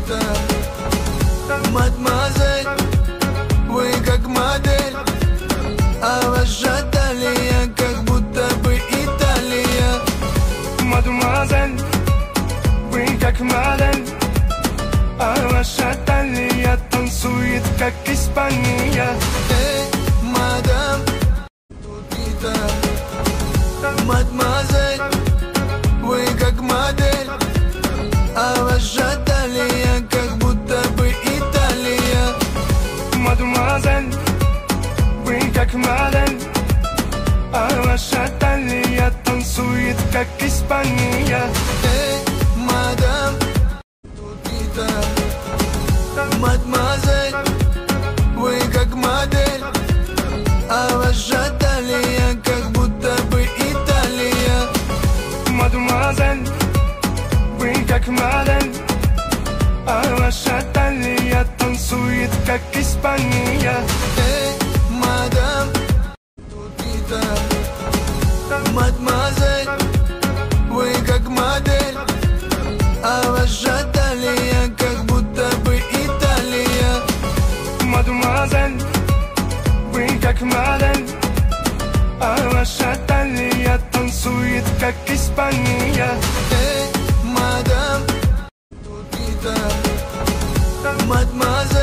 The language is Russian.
Мадемуазель, вы как модель, а ваша талия как будто бы Италия. Мадемуазель, вы как модель, а ваша талия танцует как Испания. Эй, мадам, мадемуазель, вы как модель, а ваша талия как будто бы Италия. Мадемуазель, вы как модель, а ваша талия танцует как Испания. Эй, мадам, мадемуазель, вы как модель, а ваша талия как будто бы Италия. Мадемуазель, вы как модель, а ваша талия танцует как Испания. Эй, мадам, мадемуазель, вы как модель, а ваша талия как будто бы Италия. Мадемуазель, вы как модель, а ваша талия танцует как Испания. Эй, мадам, мадемуазель,